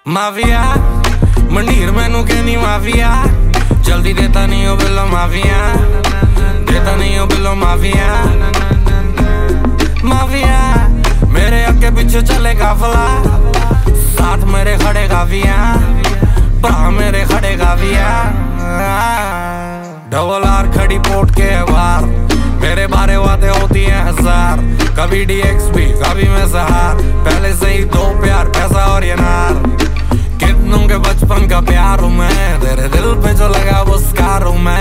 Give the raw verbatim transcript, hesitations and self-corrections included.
Mafia मंडीर मैनू कहनी माफिया, जल्दी देता नहीं हो बिलो माफिया, देता नहीं हो बिलो माफिया। माफिया मेरे अगे पीछे चले काफला, साथ मेरे खड़े काफिया, भरा मेरे खड़े काफिया। डबल आर खड़ी पोर्ट के बाहर, मेरे बारे बातें होती हैं हजार, कभी डी एक्स पी कभी मैं सहार, पहले से ही दो प्यार पैसा और ये नार। कितनों के बचपन का प्यार हूँ मैं, तेरे दिल पे जो लगा वो स्कार हूँ मैं।